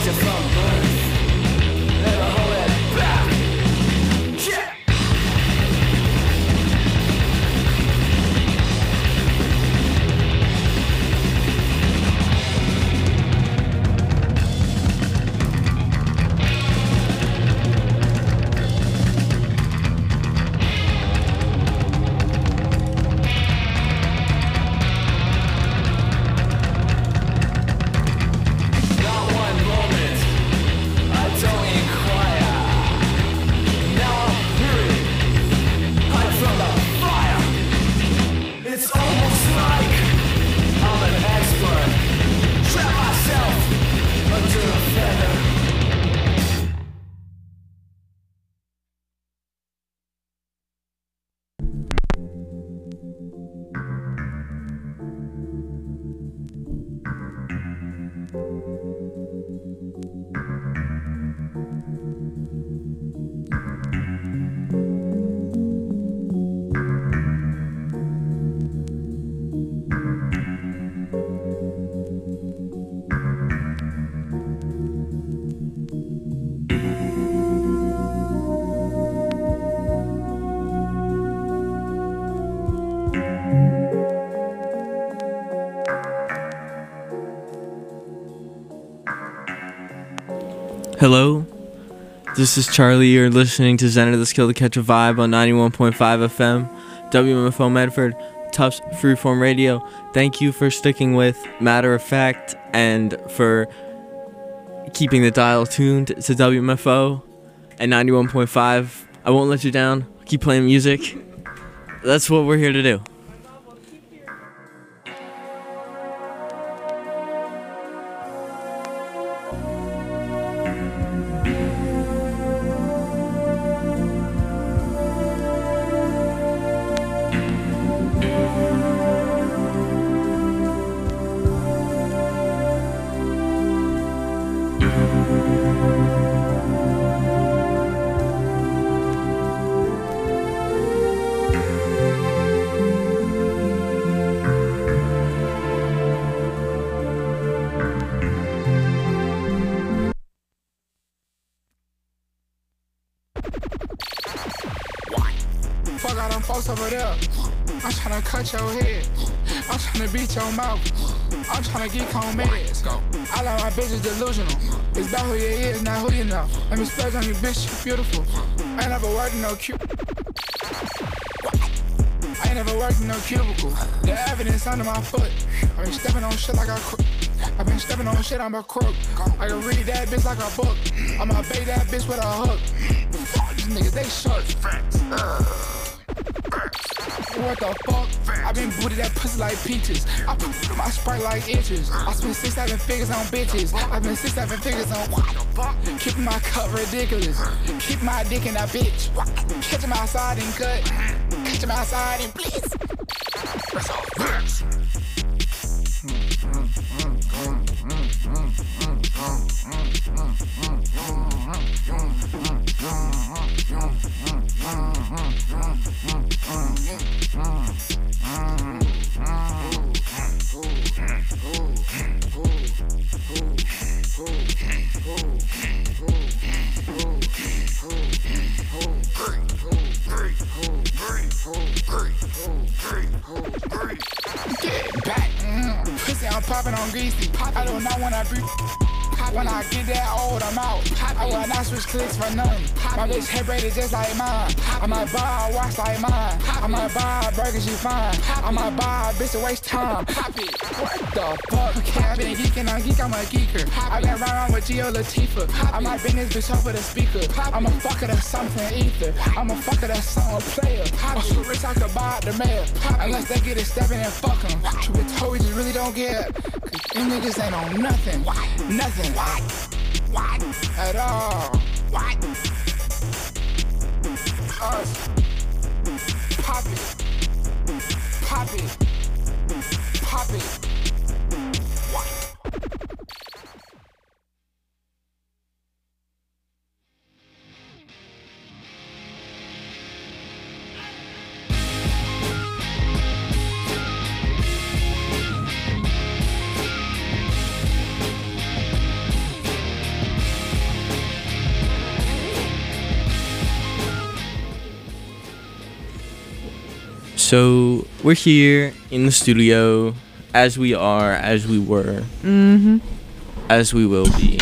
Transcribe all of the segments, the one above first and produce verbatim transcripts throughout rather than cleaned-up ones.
Hello, this is Charlie. You're listening to Zen of the Skill to Catch a Vibe on ninety-one point five F M, W M F O Medford, Tufts Freeform Radio. Thank you for sticking with Matter of Fact and for keeping the dial tuned to W M F O at ninety-one point five. I won't let you down. Keep playing music. That's what we're here to do. Fuck all them folks over there. I'm tryna cut your head. I'm tryna beat your mouth. I'm tryna get on meds. I like my bitches delusional. It's about who you is, not who you know. Let me splurge on you, bitch, you beautiful. I ain't never worked in no cube. I ain't never worked in no cubicle. The evidence under my foot. I been stepping on shit like a crook. I been stepping on shit, I'm a crook. I can read that bitch like a book. I'ma bait that bitch with a hook. These niggas, they short. What the fuck? I been booted that pussy like peaches. I put my Sprite like inches. I spent six, seven figures on bitches. I spent six, seven figures on what the fuck? Keeping my cup ridiculous. Keep my dick in that bitch. Catch him outside and cut. Catch him outside and please. That's all facts. Get back, mm. Pussy, I'm popping on greasy. I do not wanna breathe. When I get that old, I'm out. I will not switch clicks for nothing. My bitch head braided just like mine. I might buy a watch like mine. I might buy a burger, she fine. I might buy a bitch to waste time. What the fuck? Okay, I been geeking, I'm geek, I'm a geeker. I been riding with Gio Latifah. I might bring this bitch up with a speaker. I'm a fucker that's something ether. I'm a fucker that's something player. I'm so rich I could buy the mail. Unless they get it stepping and fuck them. Truth be told, we just really don't care. Cause them niggas ain't on nothing. Nothing. What? What? At all. What? Us. Pop it. Pop it. Pop it. What? So we're here in the studio, as we are, as we were, Mm-hmm. as we will be.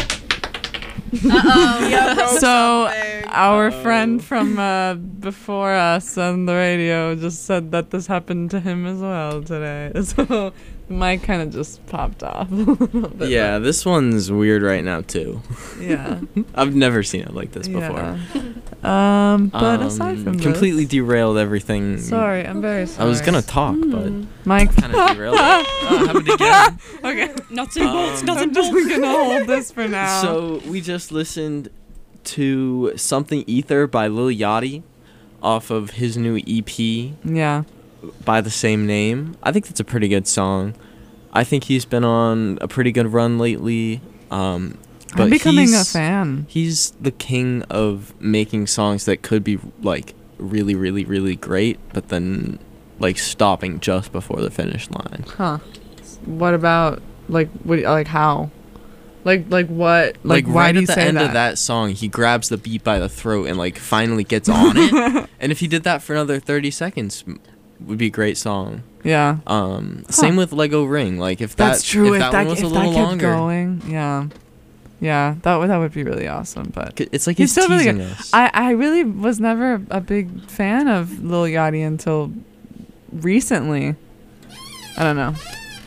Uh-oh. So our Uh-oh. friend from uh, before us on the radio just said that this happened to him as well today. So Mike kind of just popped off a little bit. Yeah, this one's weird right now too. Yeah. I've never seen it like this before. Yeah. Um, but Um, aside from completely this, derailed everything. sorry, I'm very sorry. I was gonna talk, but Mike. kind of derailed. it. Oh, happened again. Okay. Nuts and bolts, Um, nuts I'm and just bolts. gonna hold this for now. So we just listened to Something Ether by Lil Yachty off of his new E P yeah. by the same name. I think that's a pretty good song. I think he's been on a pretty good run lately. Um, but I'm becoming a he's, fan. He's the king of making songs that could be like really, really, really great, but then like stopping just before the finish line. Huh. What about like what? Like how? Like like what? Like, Like, why right do you at the say end that? of that song, he grabs the beat by the throat and like finally gets on it. And if he did that for another thirty seconds, m- would be a great song. Yeah. Um, same with Lego Ring. Like if that, That's true. if that, one was if a little that kept longer, going, yeah, yeah, that would that would be really awesome. But c- it's like he's he's, still really teasing good. us. I I really was never a big fan of Lil Yachty until recently. I don't know.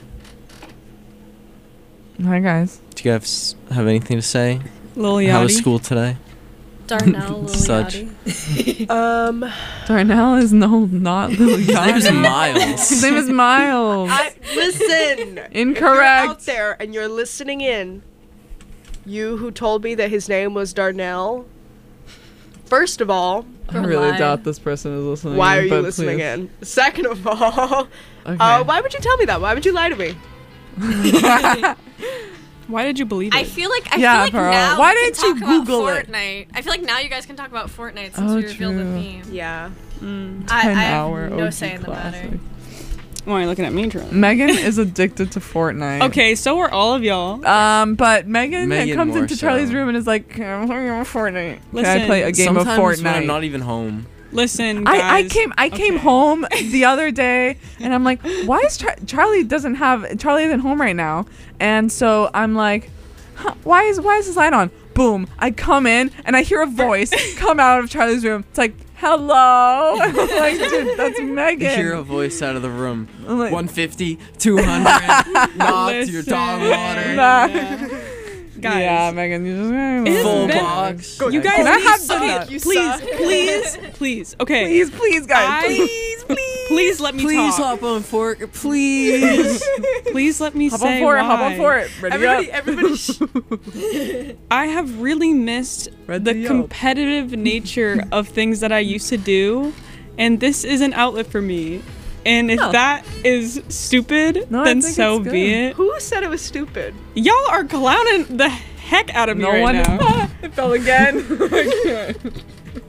Hi guys. Do you guys have anything to say? Lil How was Yachty. school today? Darnell, Lil Such. Yachty. Um, Darnell is no not Lil Yachty. His name is Miles. His name is Miles. I listen. If you're Incorrect. out there and you're listening in, you who told me that his name was Darnell. First of all, I really Lied. doubt this person is listening. why in, are you but listening please. in? Second of all, Okay. uh, why would you tell me that? Why would you lie to me? Why did you believe it? I feel like I Yeah, feel like Pearl. now Why we can didn't you talk about Google it? Fortnite. I feel like now you guys can talk about Fortnite since Oh, we revealed the true. theme. Yeah. Mm. I, I ten have hour no O G say in the matter. classic. Why are you looking at me, Tron? Megan is addicted to Fortnite. Okay, so are all of y'all. Um, but Megan, Megan comes more into Charlie's so. room and is like, "Can I play Fortnite? Can I Listen, play a game Sometimes of Fortnite?" when I'm not even home. Listen, guys. I, I came I came Okay. home the other day and I'm like, why is Char- Charlie doesn't have Charlie isn't home right now? And so I'm like, huh, why is why is this light on? Boom! I come in and I hear a voice come out of Charlie's room. It's like, hello. I'm like, dude, that's You Megan. hear a voice out of the room. I'm like, one fifty, two hundred, knock to your Listen. dog water. Nah. Yeah. Guys. Yeah, Megan, you just It's Full been- box. You guys Can I need have some- that? You please, suck. please, please. Okay. please, please, guys, I- please, please. Please let me Please talk. hop on fork, please. Please let me Hop say on for it, why. hop on for it. Ready Everybody, up. everybody. Sh- I have really missed Ready the up. competitive nature of things that I used to do, and this is an outlet for me. And if Huh. that is stupid, No, I then think so it's be good. it. Who said it was stupid? Y'all are clowning the heck out of me No right one. now. It fell again. I can't.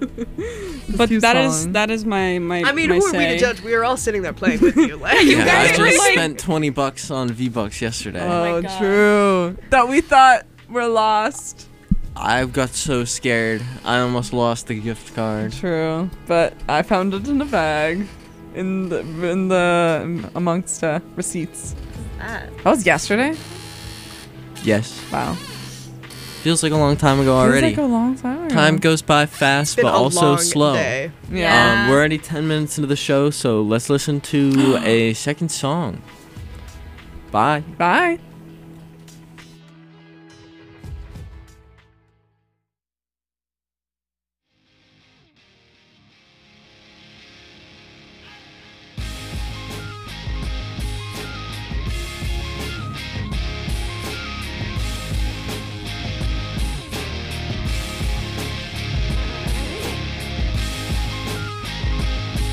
But keeps that is falling. that is my my. I mean, my who are say. we to judge? We were all sitting there playing with you. Like, Yeah, I guys just were like- spent twenty bucks on V-Bucks yesterday. Oh, God. true. That we thought were lost. I got so scared. I almost lost the gift card. True, but I found it in a bag, in the in the amongst uh, receipts. that? That was yesterday. Yes. Wow. Feels like a long time ago already. Feels like a long time ago. Time goes by fast, Been but a also long slow. day. Yeah. Um, we're already ten minutes into the show, so let's listen to a second song. Bye. Bye.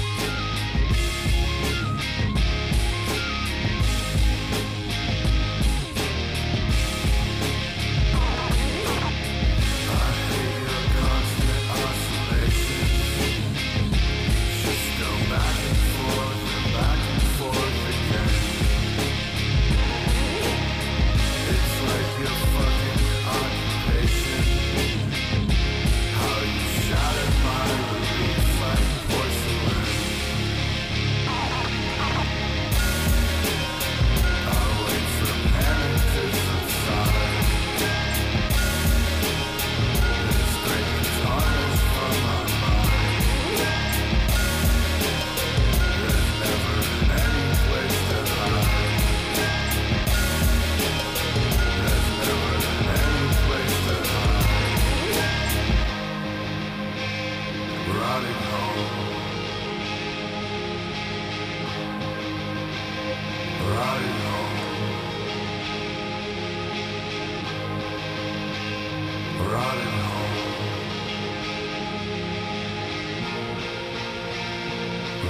Thank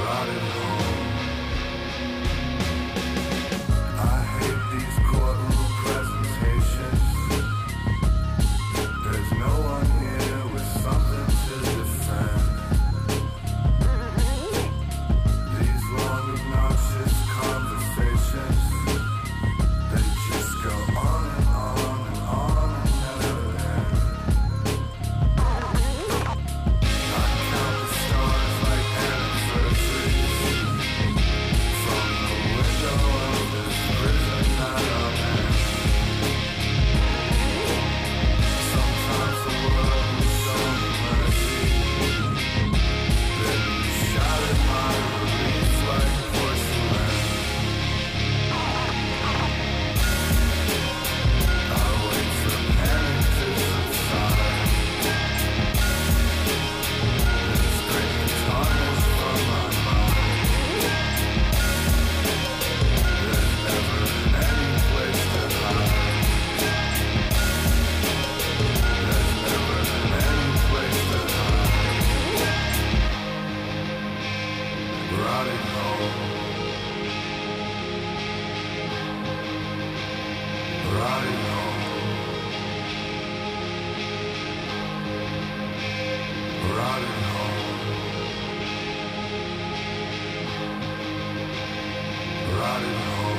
rotted home. I hate these courtroom presentations. There's no one here with something to defend. These long obnoxious conversations, they just go on and on and on and never end. I count the stars like anniversaries from the window of this prison that I'm in. Sometimes the world will show me mercy, then you shattered my relief like porcelain. I wait for panic to subside, then scrape the tarnish from my mind. There's never any place to hide. There's never any place to hide. Rotting home. Rotting home. Rotting home. Rotting home.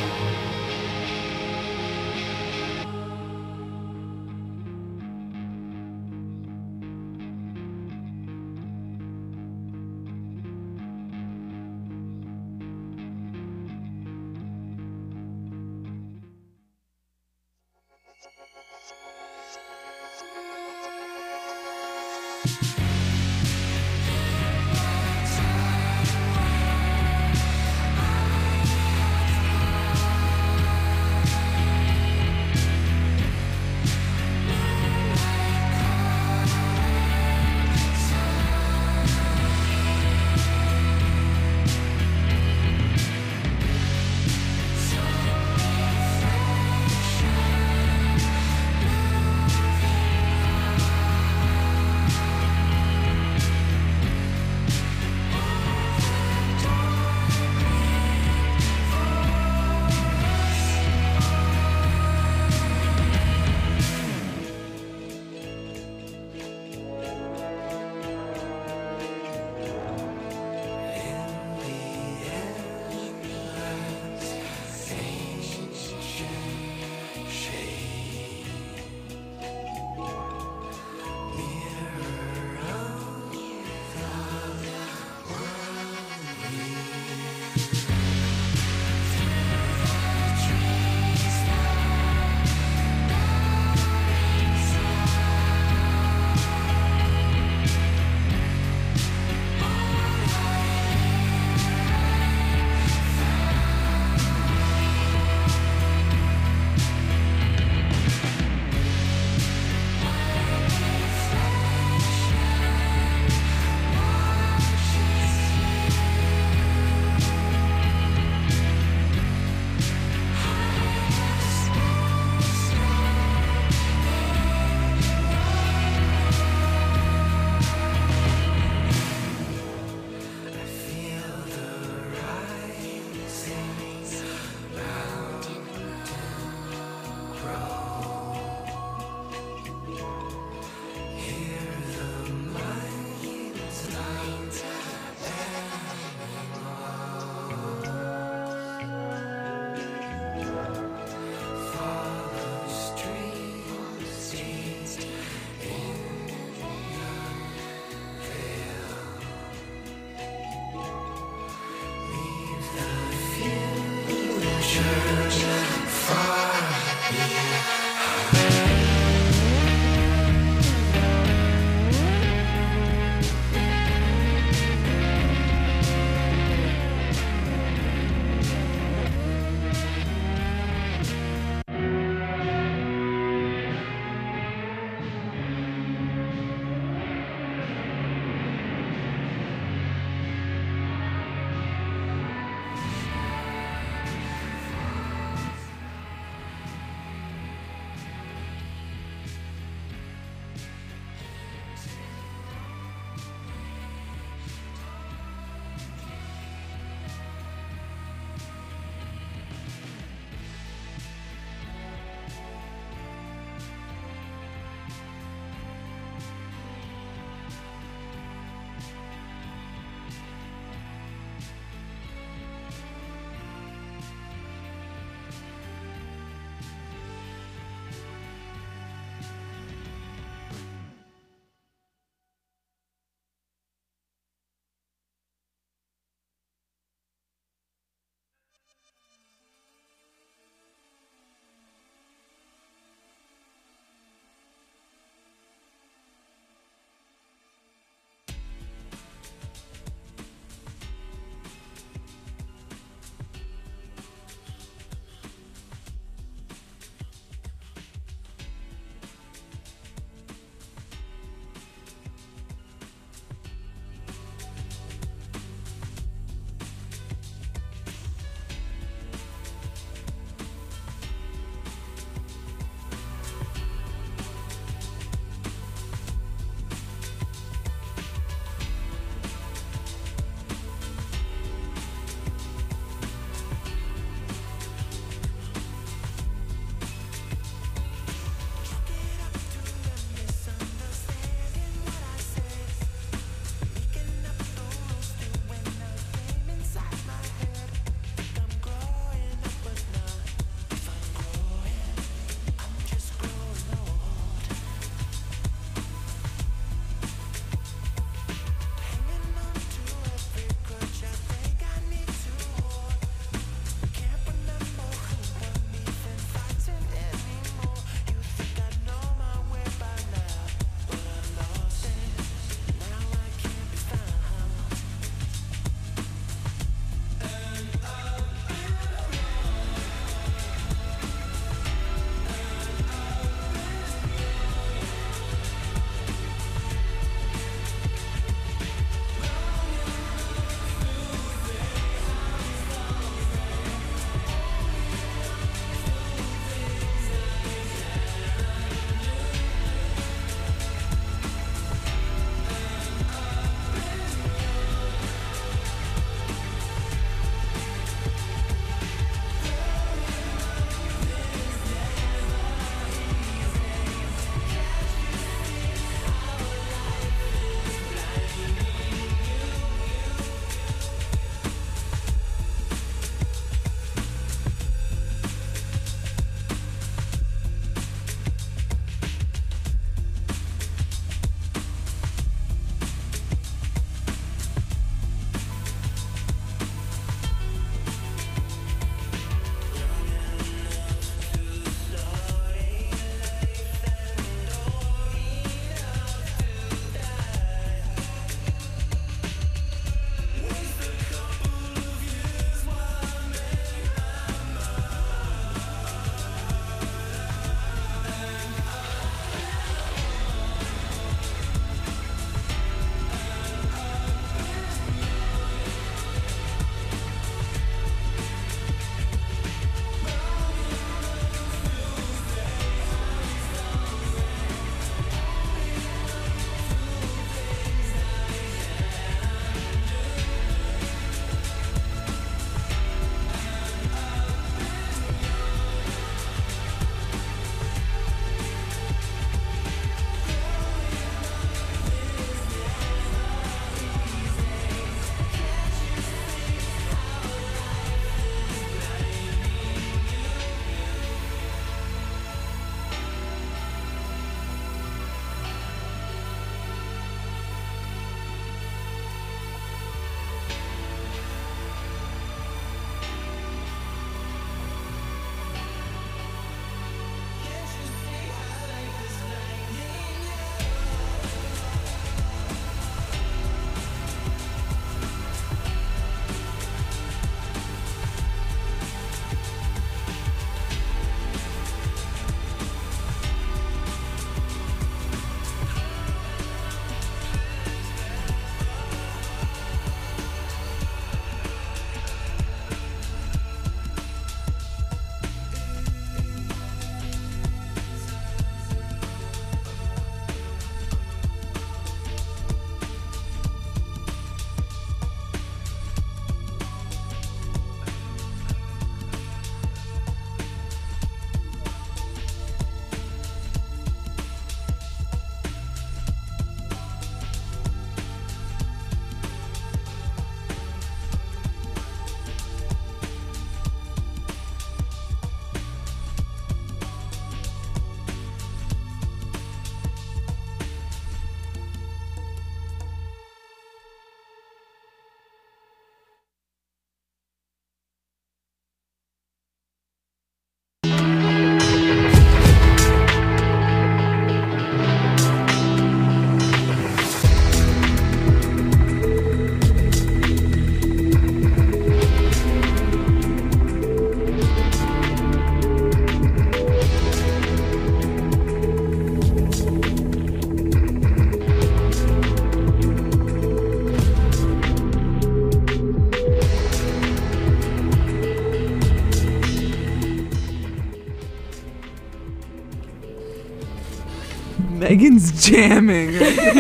Megan's jamming.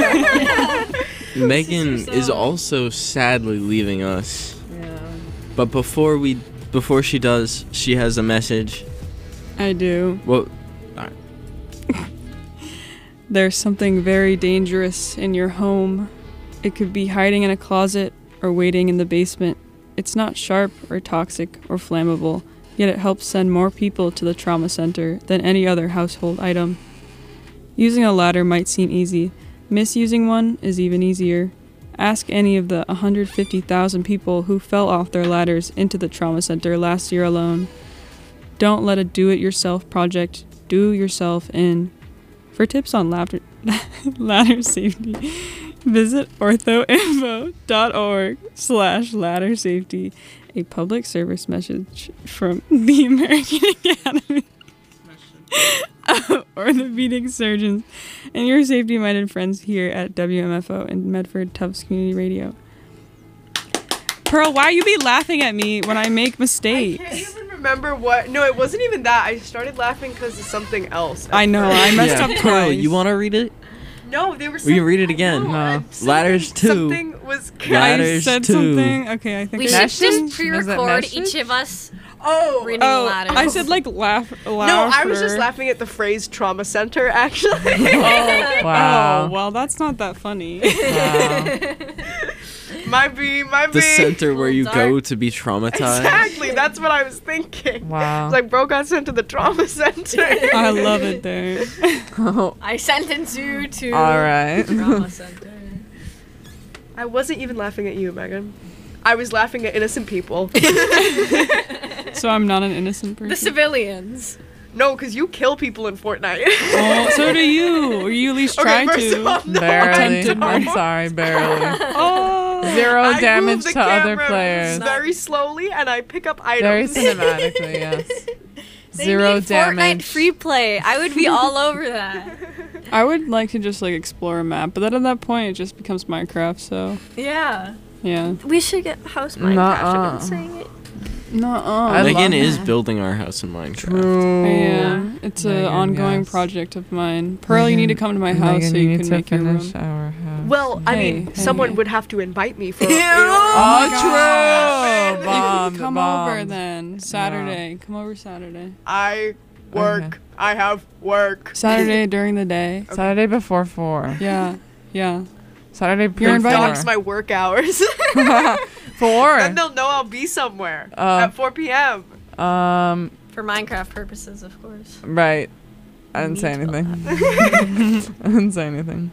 Megan is also sadly leaving us. Yeah. But before we, before she does, she has a message. I do. Well, There's something very dangerous in your home. It could be hiding in a closet or waiting in the basement. It's not sharp or toxic or flammable, yet it helps send more people to the trauma center than any other household item. Using a ladder might seem easy. Misusing one is even easier. Ask any of the one hundred fifty thousand people who fell off their ladders into the trauma center last year alone. Don't let a do-it-yourself project do yourself in. For tips on ladder, ladder safety, visit orthoinfo.org slash ladder safety, a public service message from the American Academy of Orthopedic Surgeons and your safety-minded friends here at W M F O and Medford Tufts Community Radio. Pearl, why you be laughing at me when I make mistakes? I can't even remember what. No, it wasn't even that. I started laughing because of something else. I know, I messed yeah. up Pearl, twice. you want to read it? No, they were. We can read it again. No. No. something- Ladders two. Something was. I Ladders said two. something. Okay, I think We I should Message? just Is it pre-record message? each of us Oh. reading Oh, ladders. I said like laugh. No, I was just laughing at the phrase trauma center. Actually. Wow. Oh, well, that's not that funny. Wow. my B, my B. The center where you Dark. go to be traumatized. Exactly. That's what I was thinking. Wow. It's like bro got sent to the trauma center. I love it there. Oh, I sentence you to all right. trauma center. I wasn't even laughing at you, Megan. I was laughing at innocent people. So I'm not an innocent person. The civilians. No, because you kill people in Fortnite. Oh, so do you. Or you at least try okay, first to. of all, no, Barely. Attempted I'm no. sorry, barely. Oh. Zero I damage move the to other camera players. very slowly, and I pick up Very items. cinematically, yes. They Zero need Fortnite damage. free play. I would be all over that. I would like to just like explore a map, but then at that point it just becomes Minecraft, so Yeah. yeah. We should get House Minecraft. Nuh-uh. I've been saying it. No. I Megan love is that. building our house in Minecraft. True. Yeah, it's an Megan, ongoing yes. project of mine. Pearl, you need to come to my house Megan, so you, need can to make your room. finish our house. Well, I Hey, mean, hey, someone hey. would have to invite me for. Oh, you know, true. You Bomb, can come bomb. over then. Saturday. Come over Saturday. I work. Okay. I have work. Saturday during the day. Saturday before four. Yeah. Yeah. Saturday You're before invited. Dogs my work hours. four. Then they'll know I'll be somewhere Uh, at four p.m. Um. For Minecraft purposes, of course. Right. I didn't say Need to anything. I didn't say anything.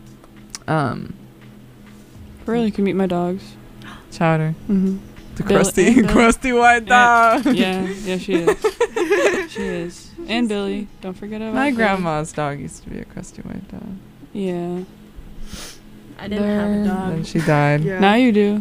Um. Pearl, you can meet my dogs. Chowder. Mm-hmm. The Bill- crusty, and Bill. crusty white dog. Yeah. Yeah, she is. She is. And Billy. Don't forget about My Billy. grandma's dog used to be a crusty white dog. Yeah. I didn't have a There. dog. Then she died. Yeah. Now you do.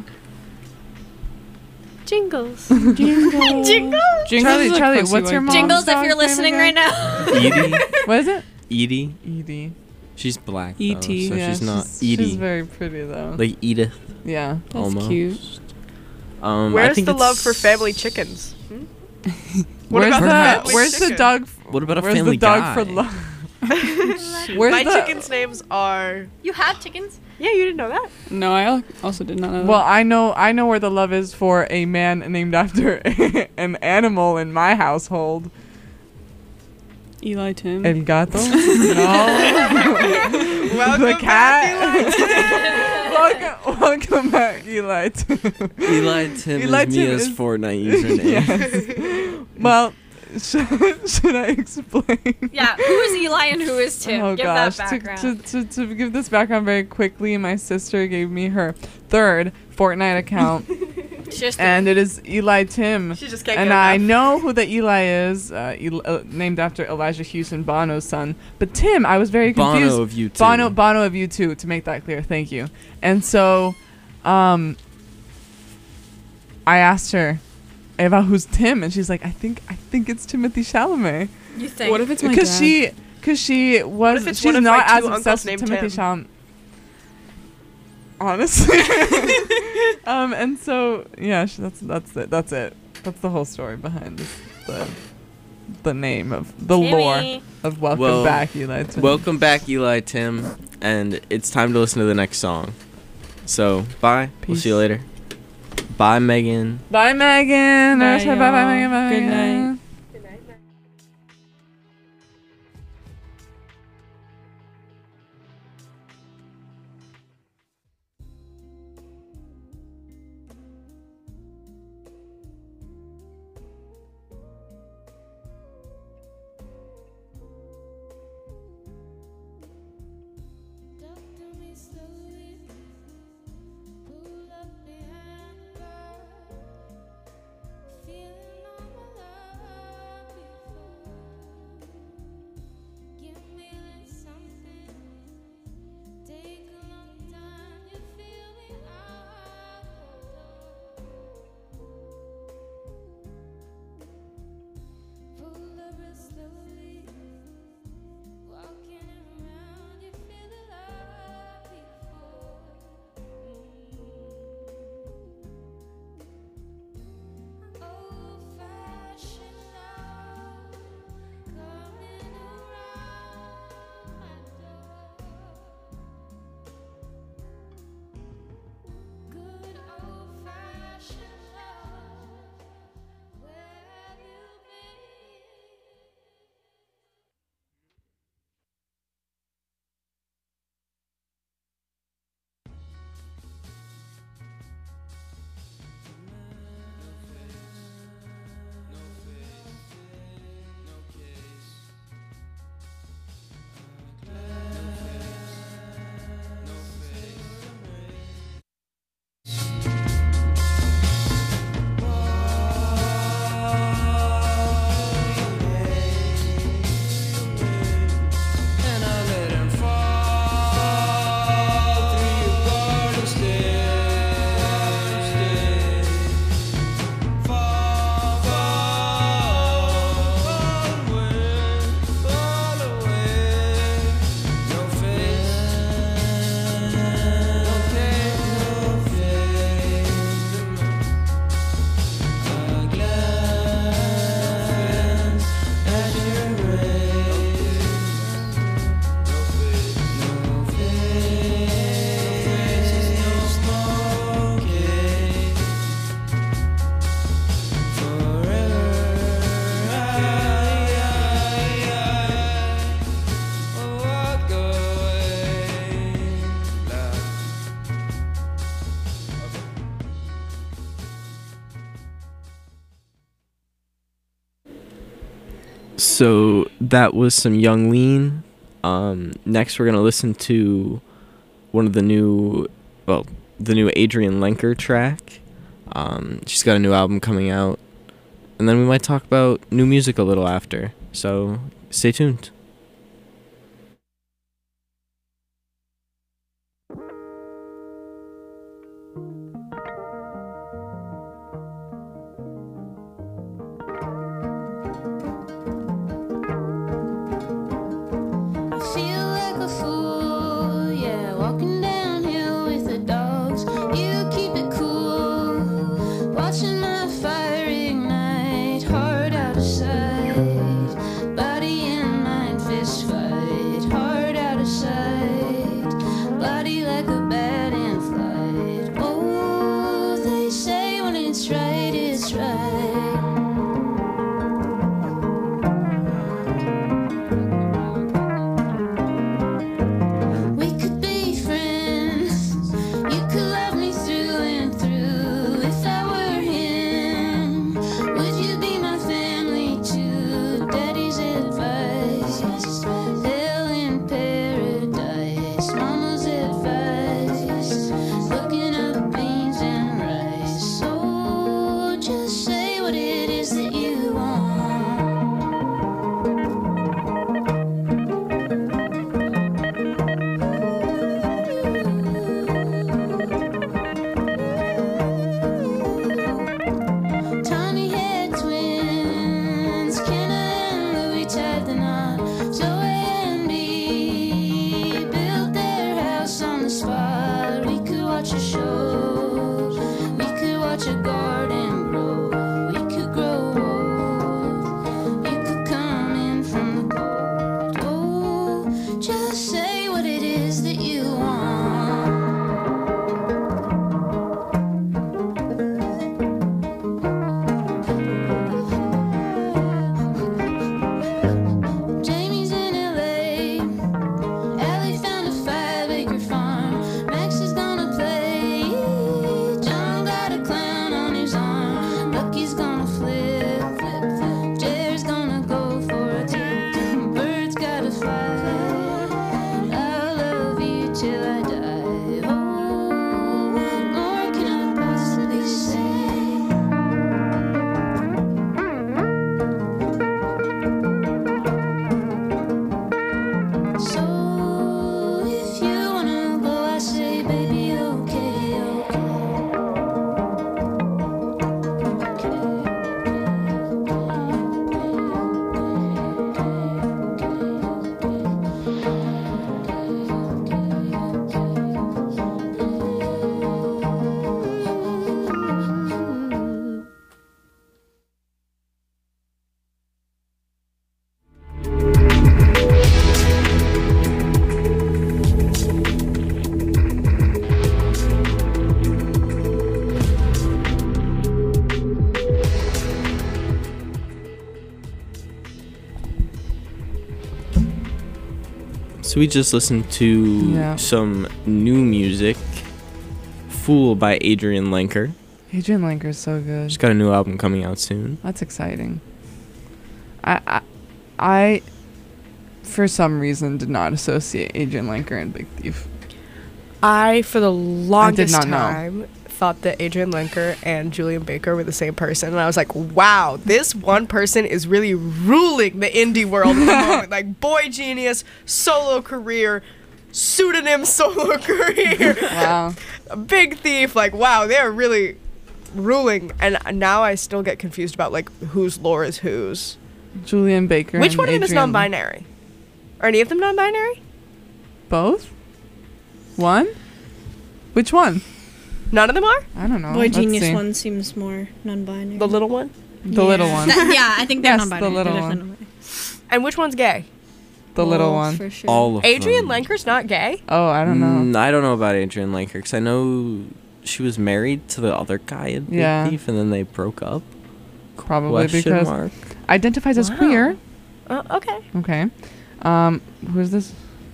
Jingles. Jingles. Jingles. Jingles Charlie, is a Charlie, crusty what's white your dog. mom's Jingles, if dog's you're name listening again? right now. Edie. What is it? Edie. Edie. She's black. E though, T. so Yeah, she's not she's, Edie. She's very pretty though. like Edith. Yeah. That's almost. cute. Um, I Where's think the love it's- for family chickens? Hmm? What where's about the Perhaps. Where's the chicken? dog? f- What about a where's Family the dog Guy? for love? Where's My the? chickens' names are. You have chickens? Yeah, you didn't know that. No, I al- also did not know Well, that. I know I know where the love is for a man named after an animal in my household. Eli Tim. El gato. No. Welcome the cat. back, welcome, welcome back, Eli. Eli Tim Eli is Tim Mia's is- Fortnite username. Yes. Well, should, should I explain? Yeah, who is Eli and who is Tim? Oh Give gosh, that to, background. to, to, to give this background very quickly, my sister gave me her third Fortnite account, It's just and it is Eli Tim. She just can't And get I enough. know who the Eli is, uh, Eli, uh, named after Elijah Houston Bono's son. But Tim, I was very confused. Bono of you too. Bono, Bono of you too, to make that clear. Thank you. And so, um, I asked her, Eva, who's Tim? And she's like, I think, I think it's Timothy Chalamet. you think. What if it's my Because dad? she, because she was, if it's she's one of my not as two uncles obsessed with named Timothy Tim? Chalamet. Honestly. um, and so yeah, sh- that's that's it. That's it. That's the whole story behind this. The the name of the lore Timmy. of Welcome Well, Back, Eli. Tim. Welcome back, Eli Tim, and it's time to listen to the next song. So, bye. We'll see you Peace. later. Bye, Megan. Bye, Megan. Bye, Bye, bye, bye, y'all. Megan. Bye, Good Megan. night. Doctor me slowly, pull up behind the bar, feeling all my love before. Give me like something, take a long time, you feel me out the door. Pull up real slowly. Walking around, you feel the love before. Old-fashioned love coming around my door. Good old-fashioned love, where have you been? And I let him fall through your garden stairs. Fall, fall away, fall away. No face, no case, a glance at your grace. No face, no smoking. Forever, I, will walk away. Love. So that was some Young Lean. Um, next, we're gonna listen to one of the new, well, the new Adrian Lenker track. Um, she's got a new album coming out, and then we might talk about new music a little after. So stay tuned. I feel like a fool, yeah, walking downhill with the dogs. You keep it cool, watching my fire ignite, heart out of sight, body and mind fist fight, heart out of sight, body like a bat in flight. Oh, they say when it's right, it's right. We could be friends. You could love me through and through. If I were him, would you be my family too? Daddy's advice, hell in paradise. Mama's advice, looking up beans and rice. So just say what it is that you want. Tiny head twins, Kenna and Louis tied the knot. Zoe and Dee built their So we just listened to Yeah. some new music. Fool by Adrian Lenker. Adrian Lenker is so good. She's got a new album coming out soon. That's exciting. I, I, I, for some reason, did not associate Adrian Lenker and Big Thief. I, for the longest not know. time, thought that Adrian Lenker and Julian Baker were the same person. And I was like, wow, this one person is really ruling the indie world at the moment. Like, boy genius, solo career, pseudonym solo career. Wow. Big Thief. Like, wow, they're really ruling. And now I still get confused about, like, whose lore is whose. Julian Baker. Which and one of them is Adrian- non-binary? Are any of them non-binary? Both? One? Which one? None of them are? I don't know. Boy Let's Genius see. one seems more non-binary. The little one? The little one. That- yeah, I think they're Yes, the non-binary. little They're one. definitely non-binary. And which one's gay? The little Oh, one. For sure. All of Adrian them. Lenker's not gay? Oh, I don't know. Mm, I don't know about Adrian Lenker because I know she was married to the other guy in Big Yeah. Thief, and then they broke up. Probably Question because mark. identifies as Wow. queer. Uh, okay. Okay. Um, who's this?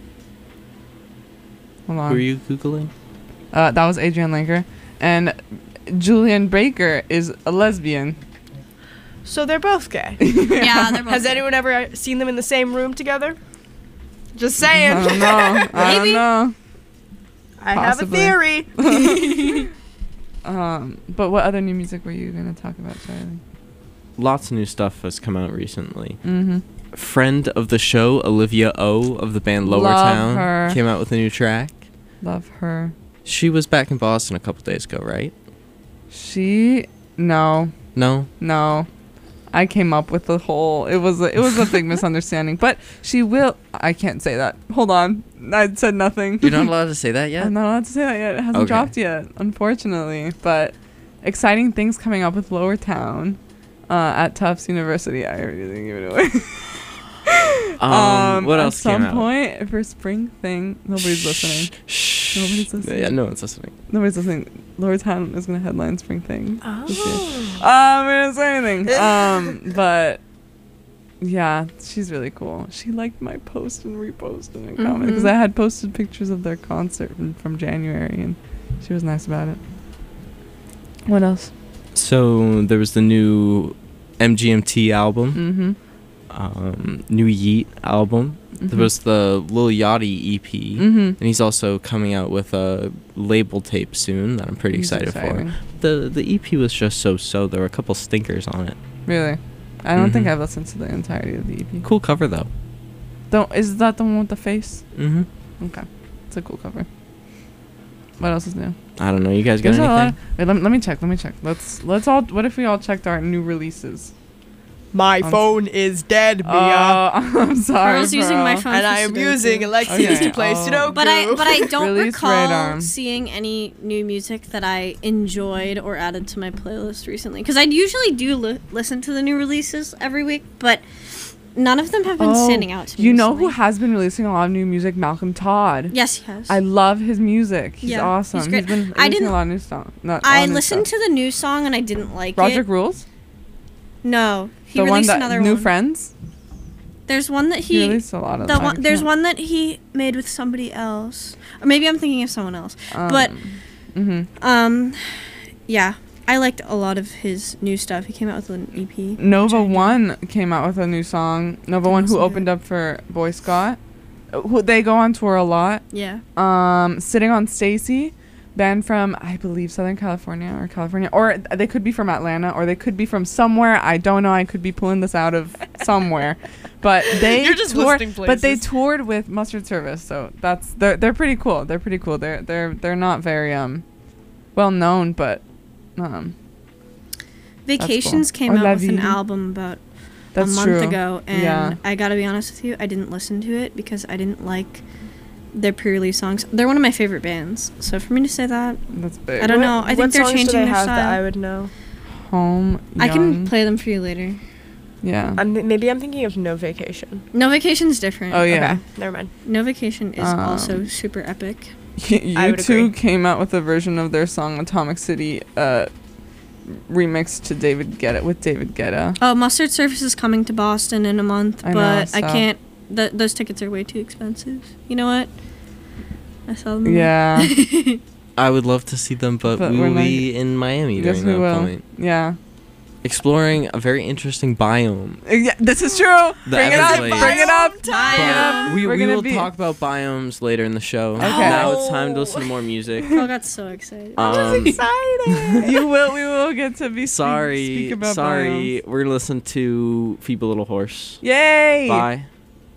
Hold on. Who are you googling? Uh, that was Adrian Lenker, and Julian Baker is a lesbian. So they're both gay. Yeah, they're both. Has anyone ever uh, seen them in the same room together? Just saying. I don't know. I Maybe. don't know. I have a Possibly. theory. Um, but what other new music were you gonna talk about, Charlie? Lots of new stuff has come out recently. Mm-hmm. Friend of the show, Olivia O of the band Lower Love Town, her. came out with a new track. Love her. She was back in Boston a couple days ago, right? She no No? no. I came up with the whole. It was a, it was a big misunderstanding. But she will. I can't say that. Hold on. I said nothing. You're not allowed to say that yet? I'm not allowed to say that yet. It hasn't Okay. dropped yet, unfortunately. But exciting things coming up with Lower Town uh, at Tufts University. I already didn't give it away. Um, what else At some came out? point for spring thing, nobody's listening. Shh. Nobody's listening. Yeah, no one's listening. Nobody's listening. Lower Town is gonna headline spring thing. Oh. this year. Um, I didn't say anything. Um, but yeah, she's really cool. She liked my post and reposted and commented because Mhm. I had posted pictures of their concert from, from January, and she was nice about it. What else? So there was the new M G M T album, Mm-hmm. um, new Yeet album. There was the Lil Yachty E P, Mm-hmm. and he's also coming out with a label tape soon that I'm pretty excited for. The the E P was just so-so. There were a couple stinkers on it. Really? I don't think Mhm. I've listened to the entirety of the E P. Cool cover though. Don't is that the one with the face? Mm-hmm. Okay, it's a cool cover. What else is new? I don't know. You guys got There's a lot anything? of- wait, let me, let me check. Let me check. Let's let's all. What if we all checked our new releases? My Um, phone is dead, Mia. Oh, I'm sorry. Carl's using my bro. phone. and for I am Sudoku. using Alexi's Okay, to play oh. Sudoku. But I but I don't Release recall radar. seeing any new music that I enjoyed or added to my playlist recently. Because I usually do li- listen to the new releases every week, but none of them have been Oh, standing out to me. You know who recently. has been releasing a lot of new music? Malcolm Todd. Yes, he has. I love his music. He's Yeah, he's awesome. He's great. been I releasing didn't- a lot of new stuff. Not I listened to the new song and I didn't like Roderick it. Rules. No, he The one released that another New one. Friends. There's one that He he. released a lot of the them. one, there's one that he made with somebody else, or maybe I'm thinking of someone else. but- hmm Um, yeah, I liked a lot of his new stuff. He came out with an E P. Nova which I One came out with a new song. Nova One, who Listen to opened up for Boy Scott. Uh, Who they go on tour a lot. Yeah. Um, Sitting on Stacy, band from I believe Southern California or California, or they could be from Atlanta, or they could be from somewhere. I don't know. I could be pulling this out of somewhere, but they You're just toured. listing But they places. toured with Mustard Service, so that's they're they're pretty cool. They're pretty cool. They're they're they're not very um well known, but um Vacations cool. came Or out La with an Vie. album about that's a month true. ago, and Yeah. I gotta be honest with you, I didn't listen to it because I didn't like their pre-release songs. They're one of my favorite bands, so for me to say that, That's big. I don't know. I think what they're songs do changing they their have that style. I would know. Home. I can Young. play them for you later. Yeah. I'm, maybe I'm thinking of No Vacation. No Vacation's different. Oh yeah. Okay, never mind. No Vacation is Um, also super epic. I U would two agree. came out with a version of their song Atomic City uh remixed to David Guetta with David Guetta. Oh, Mustard Surface is coming to Boston in a month, I know, but I so- can't th- those tickets are way too expensive. You know what? I saw them. Yeah. I would love to see them, but, But we we're will not- be in Miami Yes, during we that will. point. Yeah. Exploring a very interesting biome. Uh, Yeah, this is true. The Bring it up. Everglades. Bring it up. But Biome. we, We're we gonna will be- talk about biomes later in the show. Okay. Now it's time to listen to more music. Carl got so excited. Um, Excited. you will. We will get to be. Speak, sorry, Speak about sorry. biomes. We're gonna listen to Feeble Little Horse. Yay. Bye.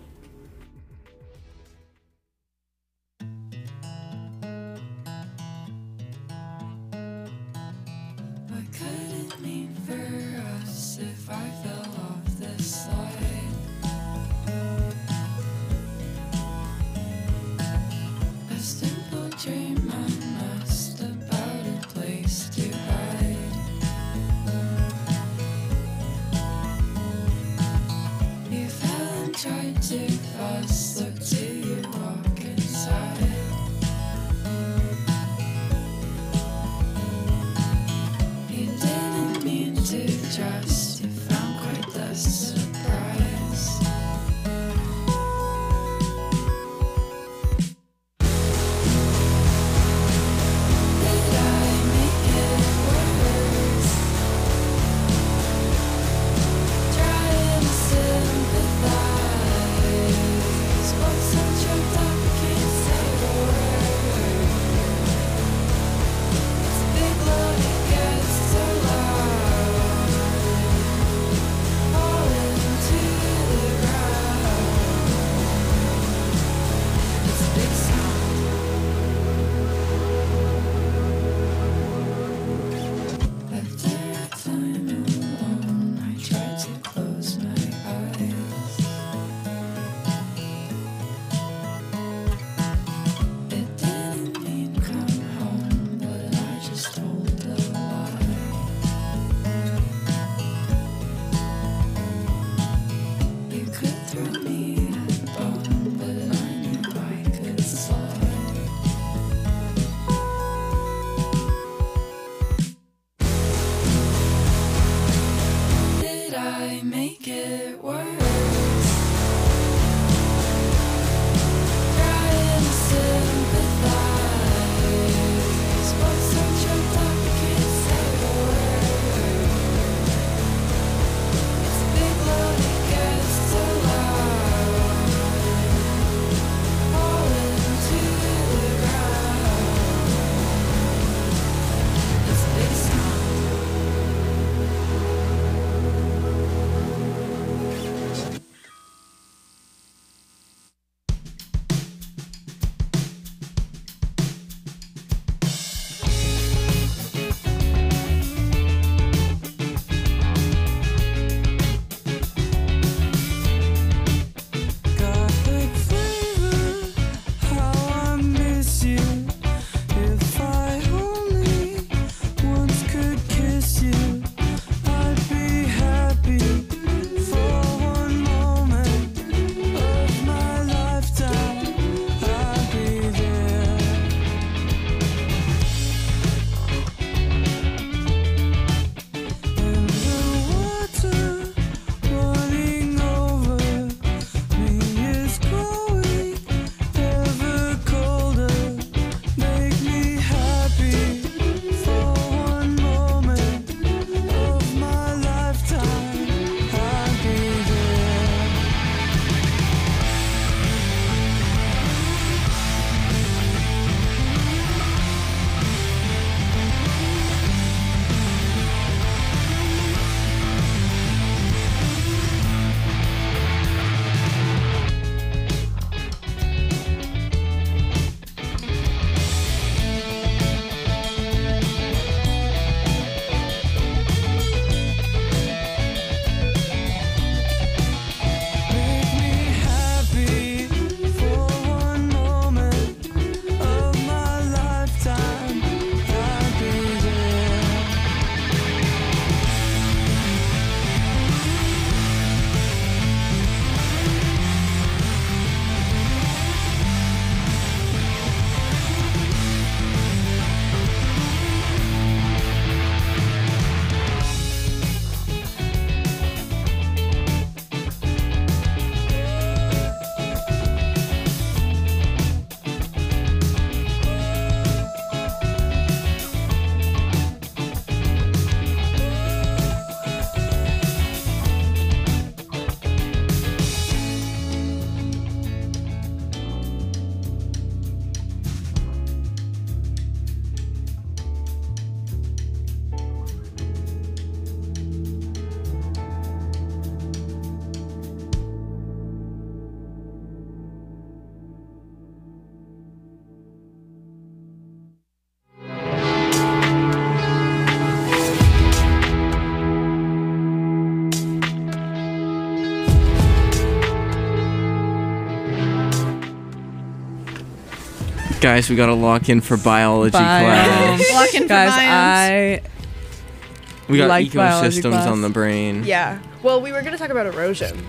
What could it mean for us if I fell off this slide? A simple dream I must about a place to hide. You fell and tried to fast, look till you walk inside. You didn't mean to trust, you found quite Guys, we gotta lock in for biology Bio. class. Lock in for Guys, biomes. I We got Like biology ecosystems class. on the brain. Yeah. Well, we were gonna talk about erosion,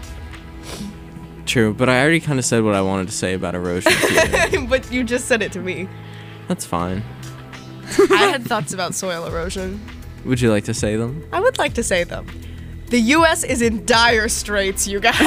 True, but I already kind of said what I wanted to say about erosion. to you. but you just said it to me. That's fine. I had thoughts about soil erosion. Would you like to say them? I would like to say them. The U S is in dire straits, you guys.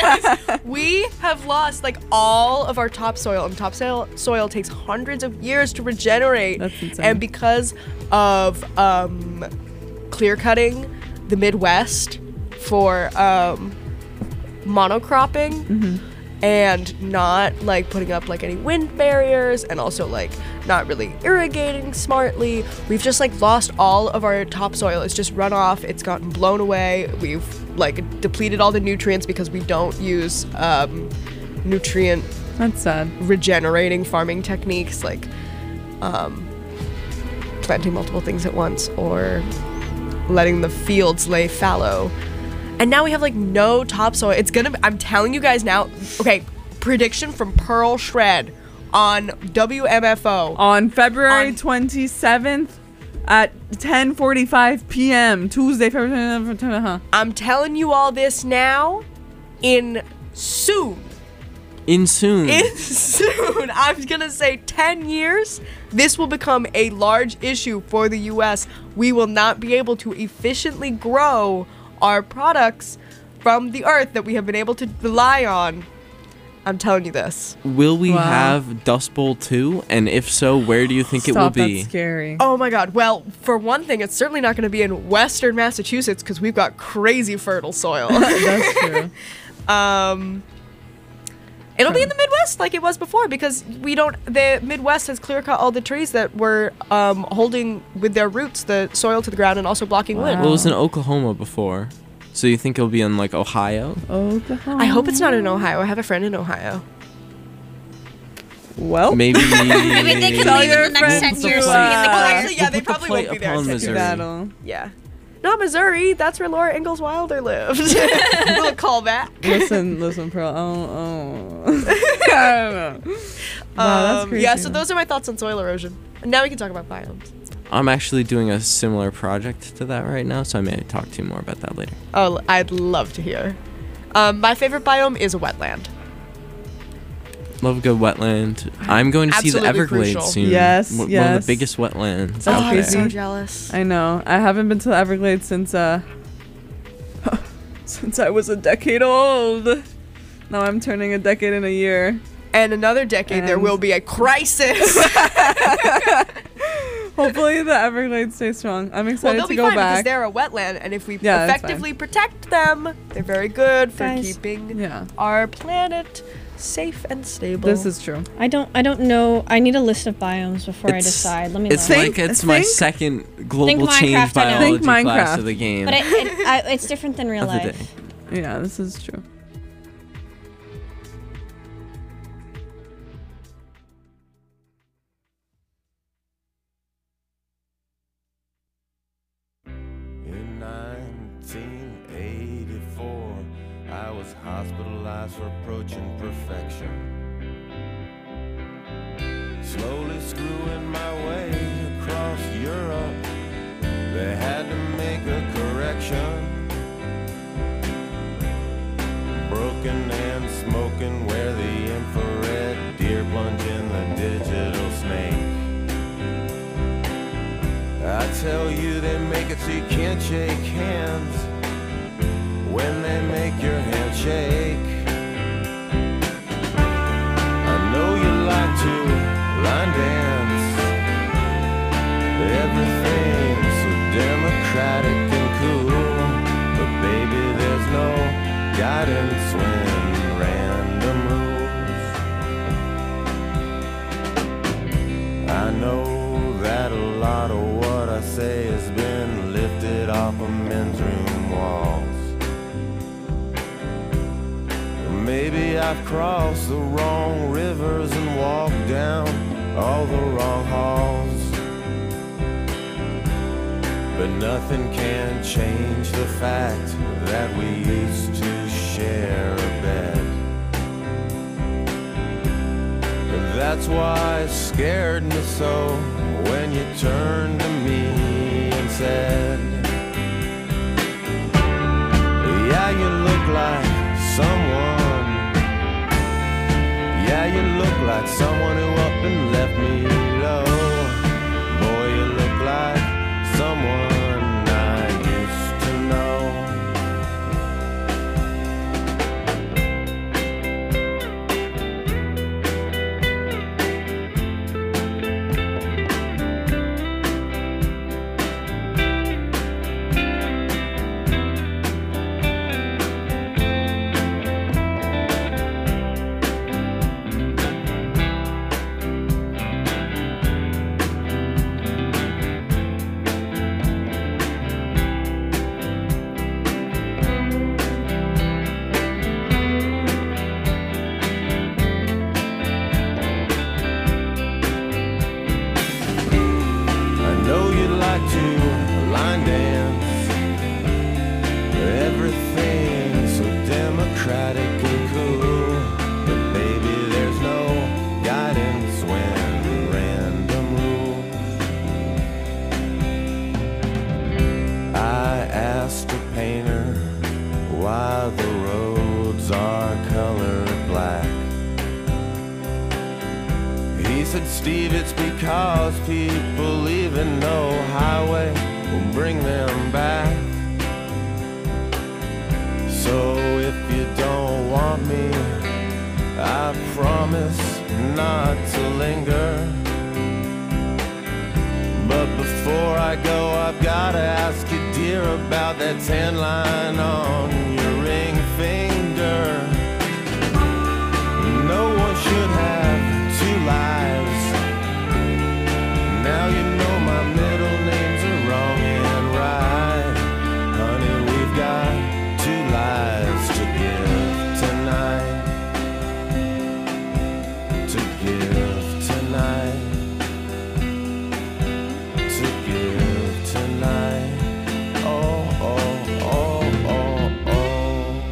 We have lost like all of our topsoil, and topsoil soil takes hundreds of years to regenerate. That's insane. And because of um, clear cutting the Midwest for um, monocropping Mm-hmm. and not like putting up like any wind barriers, and also like not really irrigating smartly, we've just like lost all of our topsoil. It's just run off, it's gotten blown away. We've like depleted all the nutrients because we don't use um, nutrient That's sad. regenerating farming techniques like um, planting multiple things at once or letting the fields lay fallow. And now we have like no topsoil. It's gonna be, I'm telling you guys now, okay, prediction from Pearl Shred on W M F O. On February On- twenty-seventh at ten forty-five p.m. Tuesday, February twenty-seventh. Huh? I'm telling you all this now in soon. In soon. In soon, I'm gonna say ten years, this will become a large issue for the U S. We will not be able to efficiently grow our products from the earth that we have been able to rely on. I'm telling you this. Will we Wow. have Dust Bowl two? And if so, where do you think it will Stop, be? that's scary. Oh my god. Well, for one thing, it's certainly not going to be in western Massachusetts because we've got crazy fertile soil. That's true. um, it'll be in the Midwest like it was before because we don't. The Midwest has clear cut all the trees that were um, holding with their roots the soil to the ground and also blocking wind. Well, it was in Oklahoma before. So you think it'll be in like Ohio? Oklahoma. I hope it's not in Ohio. I have a friend in Ohio. Well, Maybe. Maybe they could Tell leave in your the next ten friends years to, to be in the uh, clear. Actually, yeah, We'll they put the probably plate won't be there. upon It's- Missouri. battle. Yeah. Not Missouri. That's where Laura Ingalls Wilder lived. Little callback. Listen, listen, Pearl. Oh, oh. I don't know. Wow, that's Um, crazy. yeah, so those are my thoughts on soil erosion. And now we can talk about biomes. I'm actually doing a similar project to that right now, so I may talk to you more about that later. Oh, I'd love to hear. Um, my favorite biome is a wetland. Love a good wetland. I'm going to see the Absolutely Everglades crucial. soon. Yes, One- One of yes. the biggest wetlands That's out oh, I'm there. crazy. so jealous. I know. I haven't been to the Everglades since uh since I was a decade old. Now I'm turning a decade in a year. And another decade, there And- will be a crisis. Hopefully the Everglades stay strong. I'm well, excited they'll to be go fine because back. they're a wetland, and if we Yeah, that's effectively protect them, they're very good for Guys. keeping Yeah. our planet safe and stable. This is true. I don't. I don't know. I need a list of biomes before I It's- decide. Let me. It's look. like Think- it's my think- second global Think change Minecraft, I know. biology Think class Minecraft. of the game. But it, it, I, it's different than real of the life. day. Yeah, this is true. In nineteen eighty-four, I was hospitalized for approaching perfection. Slowly screwing my way across Europe, they had to make a correction. Broken and smoking where the infrared deer plunge in the digital snake. I tell you they make it so you can't shake hands when they make your hand shake. I know you like to line dance, everything's so democratic and cool, but baby there's no guidance when random rules. I know that a lot of what I say has been lifted off of men's room walls. Maybe I've crossed the wrong rivers and walked down all the wrong halls, but nothing can change the fact that we used to share a bed. And that's why it scared me so when you turned to me and said, yeah, you look like someone. Yeah, you look like someone who up and left me low. Boy, you look like someone I used to know. Steve, it's because people even know highway will bring them back. So if you don't want me, I promise not to linger. But before I go, I've gotta ask you, dear, about that tan line on your ring finger. No one should have two lives. Now you know my middle names are wrong and right. Honey, we've got two lives to give tonight. To give tonight. To give tonight. Oh, oh, oh, oh, oh.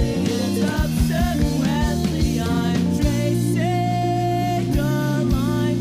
Subsequently, I'm tracing your line.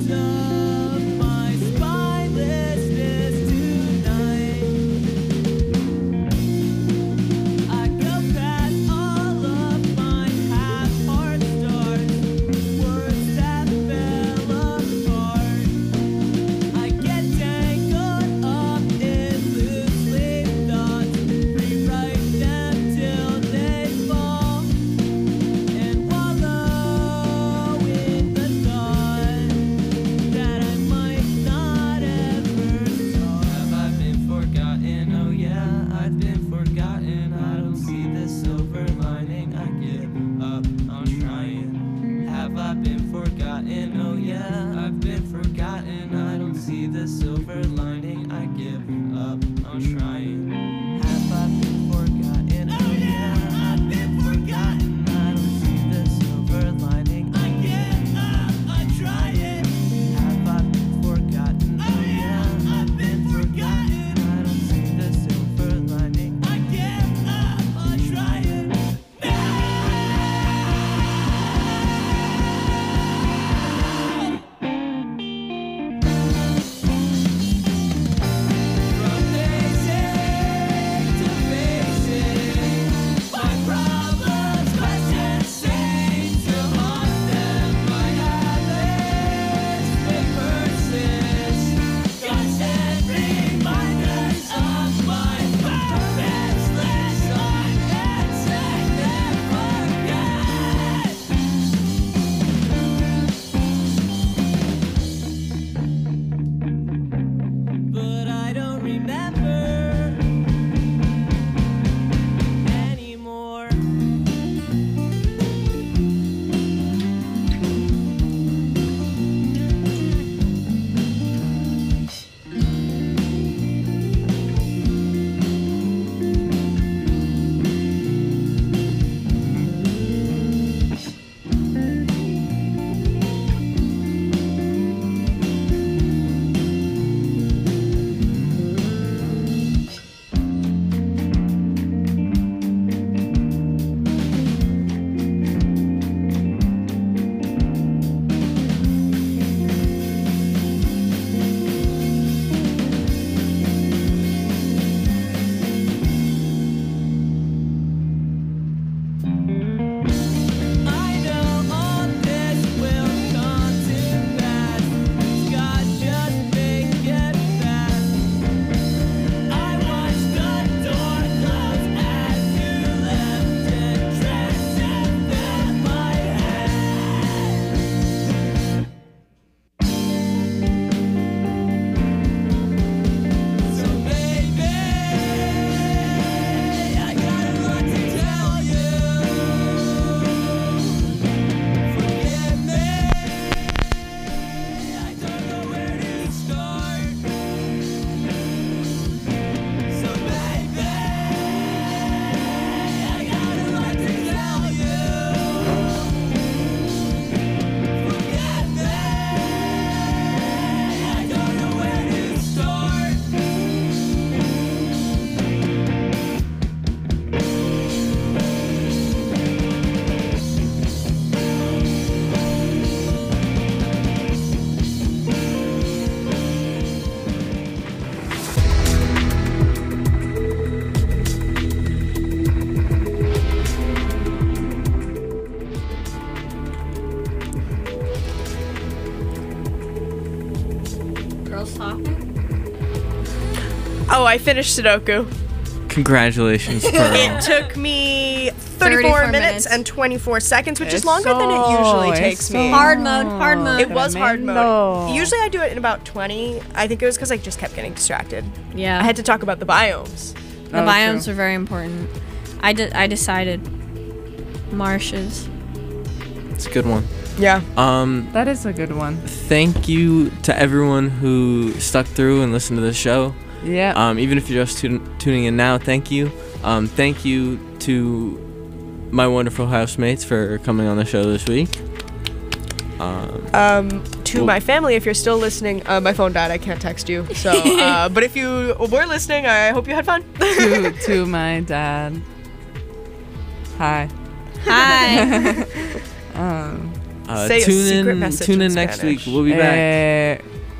girls talking? Oh, I finished Sudoku. Congratulations, Pearl. It took me thirty-four, thirty-four minutes, minutes. and twenty-four seconds, which is It's longer than it so- usually it's takes so me. Hard mode, hard mode. It was hard Tremendo. mode. Usually I do it in about twenty. I think it was because I just kept getting distracted. Yeah. I had to talk about the biomes. the Oh, biomes true. are very important. I, de- I decided marshes. It's a good one. Yeah. Um, That is a good one. thank you to everyone who stuck through and listened to the show. Yeah. Um, even if you're just tun- tuning in now, thank you. Um, thank you to my wonderful housemates for coming on the show this week. Um, Um, to Well- my family, if you're still listening, uh, my phone died. I can't text you. So, uh, but if you were listening, I hope you had fun. to, to my dad. Hi. Hi. Um, uh, Say a tune secret in, message tune in in next Spanish. week. We'll be back. eh,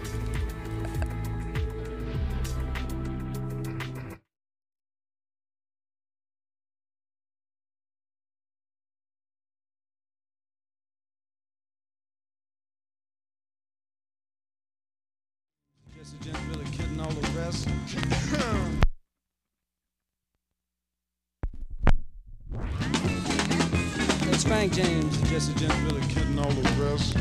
Jesse James really kidding all the rest. It's Frank James. Jesse James really kidding all the rest.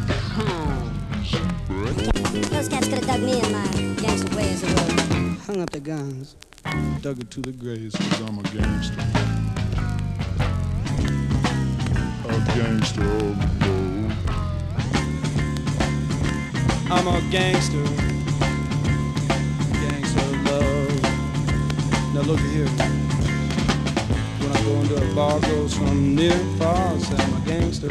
Those cats could have dug me in my gangster ways of world. Hung up their guns. Dug it to the graves because I'm a gangster. A gangster of love. I'm a gangster. Gangster of love. Now look here. When I go into a bar, goes from near and far, I say I'm a gangster.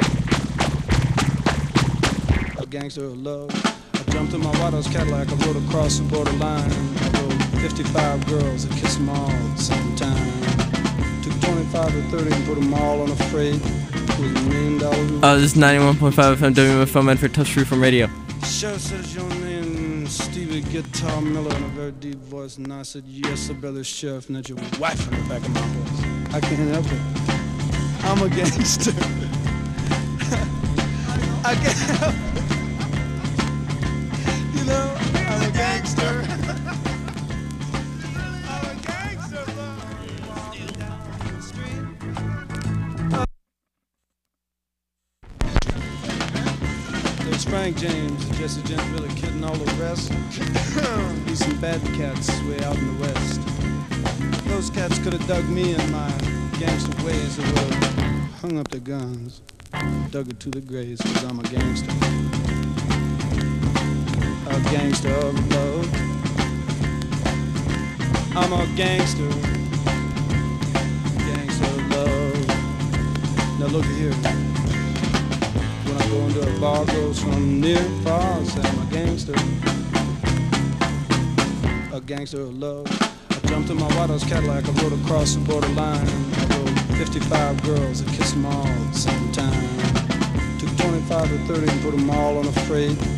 A gangster of love. I jumped in my White House Cadillac, I rode across the borderline. I rode fifty-five girls, I kissed them all at the same time. Took twenty-five or thirty and put them all on a freight. It was a million dollars. Uh, this is ninety-one point five F M W M F O Medford Touch Free from Radio. Sheriff says your name, Stevie Guitar Miller, in a very deep voice, and I said, yes, sir, brother sheriff, and that's your wife in the back of my horse. I can't help it. I'm a gangster. I can't help it. You know, I'm a gangster. I'm a gangster, but walking down the street. There's Frank James, Jesse James, really kidding all the rest. These some bad cats way out in the west. Those cats could have dug me in my gangster ways, or would have hung up their guns, dug it to the graves, cause I'm a gangster. A gangster of love. I'm a gangster. Gangster of love. Now look here. When I go into a bar, goes from near and far, I say I'm a gangster. A gangster of love. I jumped in my White House Cadillac, I rode across the borderline. I rode fifty-five girls, I kissed them all at the same time. Took twenty-five or thirty and put them all on a freight.